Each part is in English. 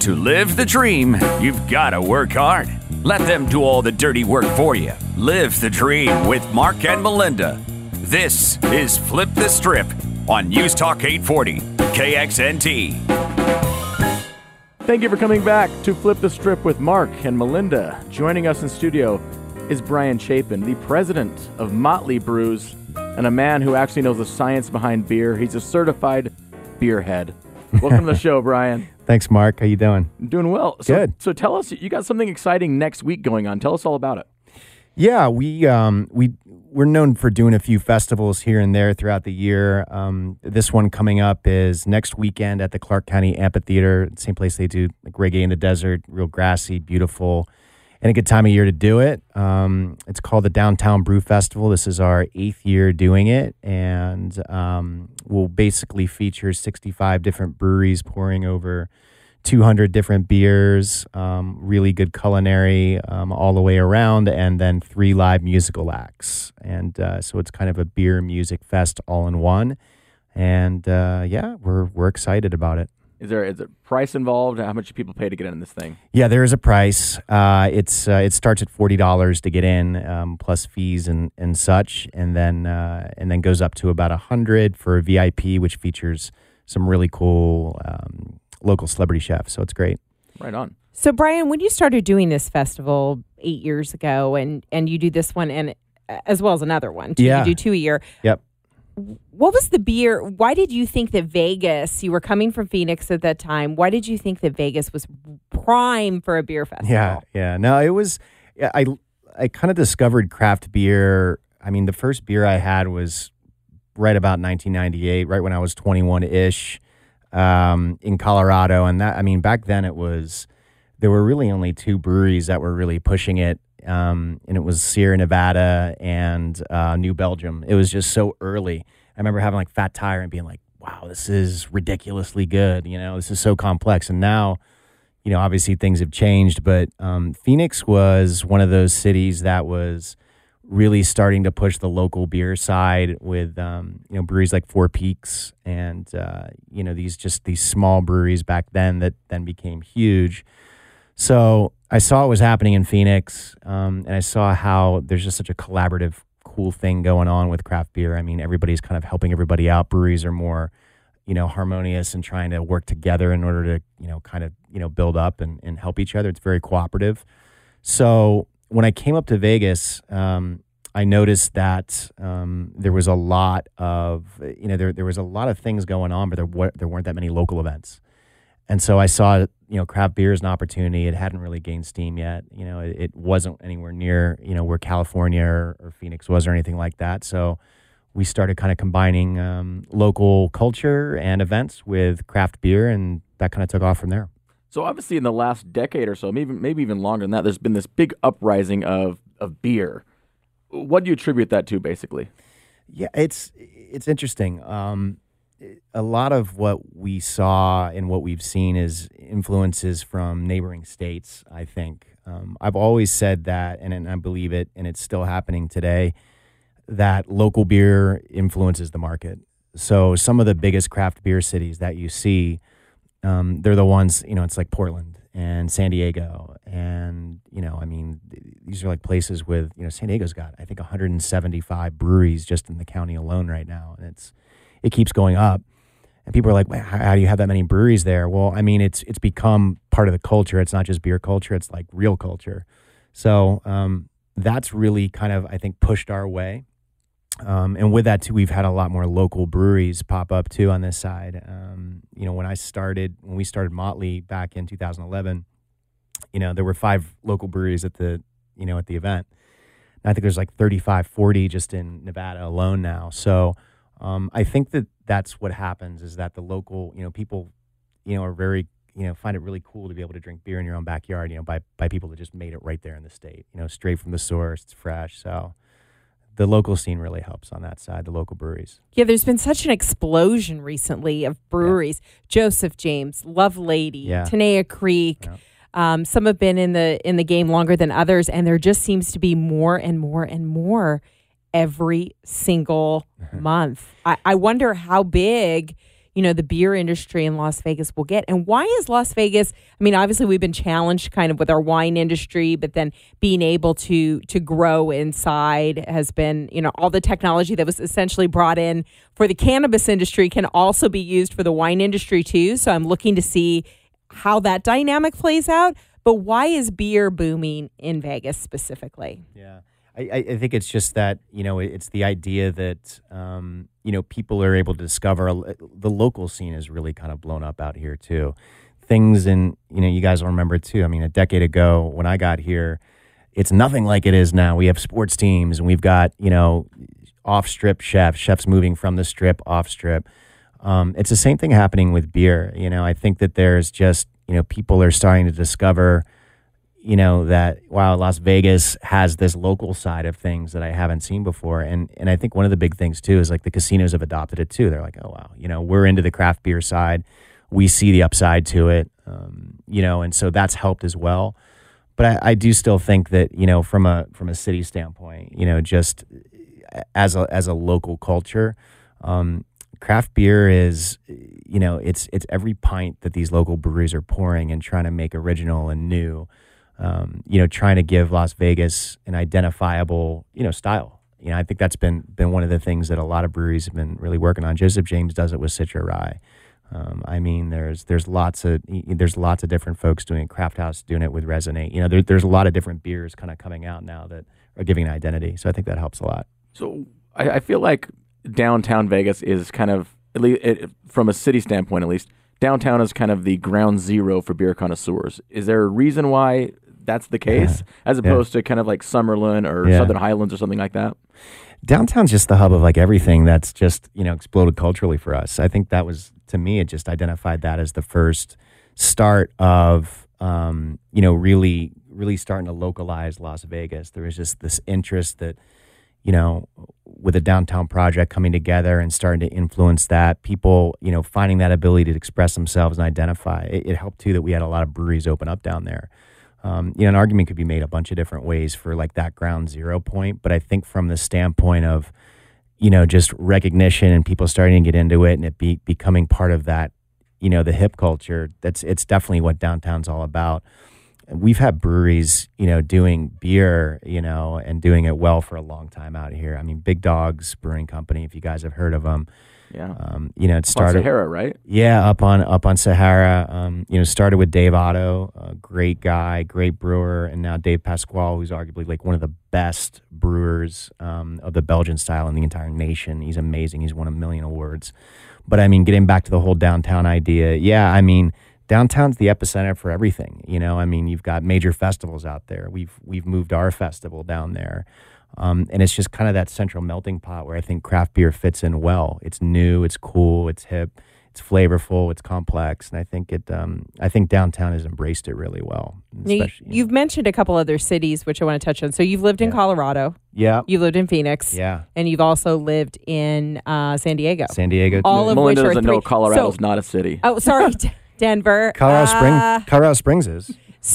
To live the dream, you've got to work hard. Let them do all the dirty work for you. Live the dream with Mark and Melinda. This is Flip the Strip on News Talk 840 KXNT. Thank you for coming back to Flip the Strip with Mark and Melinda. Joining us in studio is Brian Chapin, the president of Motley Brews, and a man who actually knows the science behind beer. He's a certified beer head. Welcome to the show, Brian. Thanks, Mark. How you doing? I'm doing well. Good. So tell us, you got something exciting next week going on. Tell us all about it. Yeah, we're known for doing a few festivals here and there throughout the year. This one coming up is next weekend at the Clark County Amphitheater, same place they do like reggae in the desert, real grassy, beautiful, and a good time of year to do it. It's called the Downtown Brew Festival. This is our 8th year doing it, and we'll basically feature 65 different breweries pouring over 200 different beers, really good culinary all the way around, and then 3 live musical acts. And so it's kind of a beer music fest all in one. And yeah, we're excited about it. Is there price involved? How much do people pay to get in this thing? Yeah, there is a price. It starts at $40 to get in, plus fees and such, and then goes up to about $100 for a VIP, which features some really cool local celebrity chefs. So it's great. Right on. So Brian, when you started doing this festival 8 years ago, and you do this one and as well as another one, yeah, you do 2 a year. Yep. What was the beer? Why did you think that Vegas, you were coming from Phoenix at that time, why did you think that Vegas was prime for a beer festival? Yeah. No, it was, I kind of discovered craft beer. I mean, the first beer I had was right about 1998, right when I was 21-ish in Colorado. And that, I mean, back then there were really only 2 breweries that were really pushing it. And it was Sierra Nevada and New Belgium. It was just so early. I remember having like Fat Tire and being like, wow, this is ridiculously good. You know, this is so complex. And now, you know, obviously things have changed, but Phoenix was one of those cities that was really starting to push the local beer side with, breweries like Four Peaks and, these small breweries back then that then became huge. So I saw what was happening in Phoenix, and I saw how there's just such a collaborative, cool thing going on with craft beer. I mean, everybody's kind of helping everybody out. Breweries are more, harmonious and trying to work together in order to, build up and help each other. It's very cooperative. So when I came up to Vegas, I noticed that there was a lot of, there was a lot of things going on, but there weren't that many local events. And so I saw, craft beer as an opportunity. It hadn't really gained steam yet. It wasn't anywhere near, where California or Phoenix was or anything like that. So we started kind of combining local culture and events with craft beer, and that kind of took off from there. So obviously in the last decade or so, maybe even longer than that, there's been this big uprising of beer. What do you attribute that to, basically? Yeah, it's interesting. A lot of what we saw and what we've seen is influences from neighboring states, I think. I've always said that, and I believe it, and it's still happening today, that local beer influences the market. So some of the biggest craft beer cities that you see, they're the ones, it's like Portland and San Diego. And, these are like places with, San Diego's got, I think, 175 breweries just in the county alone right now. And it keeps going up. And people are like, well, how do you have that many breweries there? Well, I mean, it's become part of the culture. It's not just beer culture. It's like real culture. So that's really kind of, I think, pushed our way. And with that, too, we've had a lot more local breweries pop up, too, on this side. When we started Motley back in 2011, there were 5 local breweries at the event. And I think there's like 35, 40 just in Nevada alone now. So I think that's what happens is that the local, people, are very, find it really cool to be able to drink beer in your own backyard, by people that just made it right there in the state, straight from the source. It's fresh. So the local scene really helps on that side, the local breweries. Yeah, there's been such an explosion recently of breweries. Yeah. Joseph James, Love Lady, Tenaya Creek. Yeah. Some have been in the game longer than others, and there just seems to be more and more and more every single month. I wonder how big the beer industry in Las Vegas will get. And why is Las Vegas, I mean, obviously we've been challenged kind of with our wine industry, but then being able to grow inside has been, all the technology that was essentially brought in for the cannabis industry can also be used for the wine industry too. So I'm looking to see how that dynamic plays out. But why is beer booming in Vegas specifically? Yeah. I think it's just that, it's the idea that, people are able to discover the local scene is really kind of blown up out here too. Things you guys will remember too. I mean, a decade ago when I got here, it's nothing like it is now. We have sports teams and we've got, off-strip chefs moving from the strip off-strip. It's the same thing happening with beer. I think that there's just, people are starting to discover that, wow, Las Vegas has this local side of things that I haven't seen before. And I think one of the big things, too, is like the casinos have adopted it, too. They're like, oh, wow, we're into the craft beer side. We see the upside to it, and so that's helped as well. But I do still think that, from a city standpoint, just as a local culture, craft beer is, it's every pint that these local breweries are pouring and trying to make original and new. Trying to give Las Vegas an identifiable, style. I think that's been one of the things that a lot of breweries have been really working on. Joseph James does it with Citra Rye. There's lots of different folks doing it. Craft House doing it with Resonate. There's a lot of different beers kind of coming out now that are giving an identity. So I think that helps a lot. So I feel like downtown Vegas is kind of, at least from a city standpoint, at least, downtown is kind of the ground zero for beer connoisseurs. Is there a reason why that's the case, as opposed to kind of like Summerlin or Southern Highlands or something like that? Downtown's just the hub of like everything that's just, exploded culturally for us. I think that was, to me, it just identified that as the first start of, really, really starting to localize Las Vegas. There was just this interest that, with a downtown project coming together and starting to influence that, people, finding that ability to express themselves and identify. It helped too that we had a lot of breweries open up down there. An argument could be made a bunch of different ways for like that ground zero point, but I think from the standpoint of, just recognition and people starting to get into it and it becoming part of that, the hip culture, it's definitely what downtown's all about. We've had breweries, doing beer, and doing it well for a long time out here. I mean, Big Dogs Brewing Company, if you guys have heard of them. Yeah. It started on Sahara, right? Yeah, up on Sahara. Started with Dave Otto, a great guy, great brewer, and now Dave Pasquale, who's arguably like one of the best brewers of the Belgian style in the entire nation. He's amazing. He's won 1 million awards. But getting back to the whole downtown idea, downtown's the epicenter for everything. You've got major festivals out there. We've moved our festival down there. And it's just kind of that central melting pot where I think craft beer fits in well. It's new, it's cool, it's hip, it's flavorful, it's complex, and I think downtown has embraced it really well. You've mentioned a couple other cities which I want to touch on. So you've lived in Colorado. Yeah. You've lived in Phoenix. Yeah. And you've also lived in San Diego. San Diego. All of Melinda which are doesn't know Colorado's not a city. Oh, sorry, Denver. Colorado Springs is.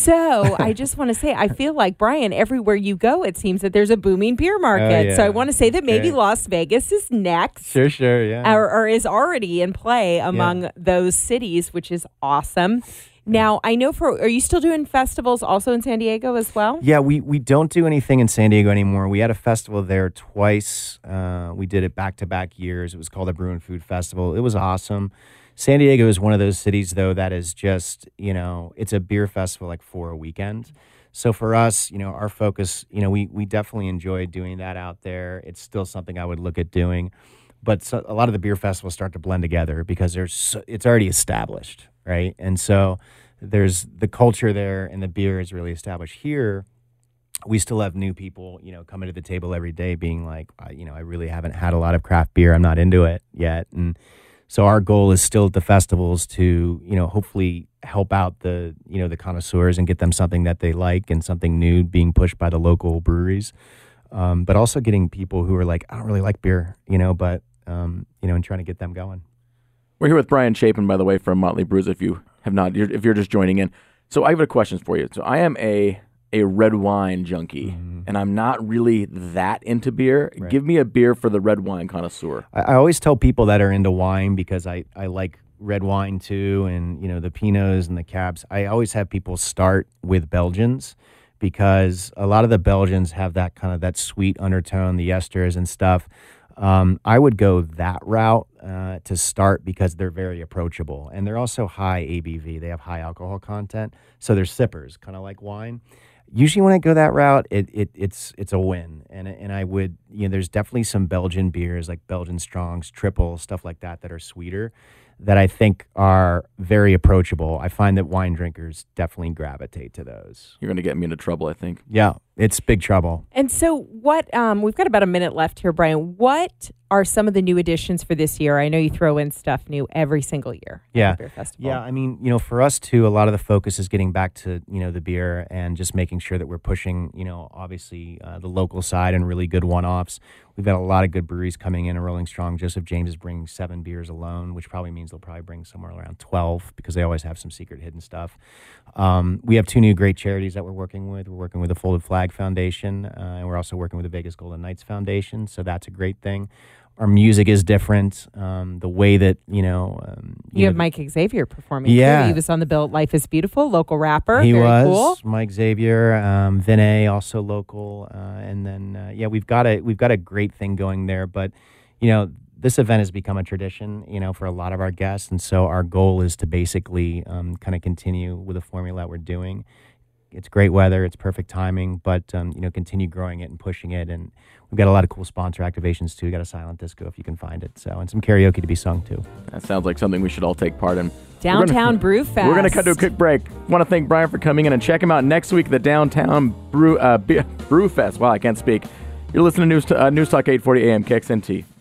So I just want to say, I feel like, Brian, everywhere you go, it seems that there's a booming beer market. So I want to say that maybe Las Vegas is next. Sure, yeah. Or is already in play among those cities, which is awesome. Now, I know are you still doing festivals also in San Diego as well? Yeah, we don't do anything in San Diego anymore. We had a festival there twice. We did it back-to-back years. It was called the Brew and Food Festival. It was awesome. San Diego is one of those cities, though, that is just, it's a beer festival like for a weekend. So for us, our focus, we definitely enjoy doing that out there. It's still something I would look at doing. But a lot of the beer festivals start to blend together because it's already established, right? And so there's the culture there and the beer is really established. Here, we still have new people, coming to the table every day being like, I really haven't had a lot of craft beer. I'm not into it yet. And so our goal is still at the festivals to, hopefully help out the connoisseurs and get them something that they like and something new being pushed by the local breweries. But also getting people who are like, I don't really like beer, but, and trying to get them going. We're here with Brian Chapin, by the way, from Motley Brews, if you have not, if you're just joining in. So I have a question for you. So I am a a red wine junkie, and I'm not really that into beer. Right. Give me a beer for the red wine connoisseur. I always tell people that are into wine, because I like red wine too, and the Pinots and the Cabs. I always have people start with Belgians, because a lot of the Belgians have that kind of that sweet undertone, the esters and stuff. I would go that route to start, because they're very approachable, and they're also high ABV. They have high alcohol content, so they're sippers, kind of like wine. Usually when I go that route, it's a win, and I would, there's definitely some Belgian beers like Belgian Strongs, Triple, stuff like that are sweeter, that I think are very approachable. I find that wine drinkers definitely gravitate to those. You're going to get me into trouble, I think. Yeah, it's big trouble. And so what, we've got about a minute left here, Brian. What are some of the new additions for this year? I know you throw in stuff new every single year at the Beer Festival. Yeah, I mean, for us too, a lot of the focus is getting back to, the beer, and just making sure that we're pushing, obviously the local side and really good one-offs. We've got a lot of good breweries coming in and rolling strong. Joseph James is bringing 7 beers alone, which probably means they'll probably bring somewhere around 12, because they always have some secret hidden stuff. We have 2 new great charities that we're working with. We're working with the Folded Flag Foundation, and we're also working with the Vegas Golden Knights Foundation, so that's a great thing. Our music is different. The way that, you have Mike Xavier performing. Yeah. Too. He was on the bill at Life is Beautiful, local rapper. He Very was. Cool. Mike Xavier, Vinay, also local. And then, we've got a great thing going there. But, this event has become a tradition, for a lot of our guests. And so our goal is to basically kind of continue with the formula that we're doing. It's great weather, it's perfect timing, but continue growing it and pushing it. And we've got a lot of cool sponsor activations too. We got a silent disco if you can find it, and some karaoke to be sung too. That sounds like something we should all take part in. Downtown Brew Fest. We're going to cut to a quick break. Want to thank Brian for coming in, and check him out next week at the Downtown Brew Fest. Wow, I can't speak. You're listening to News Talk 840 AM KXNT.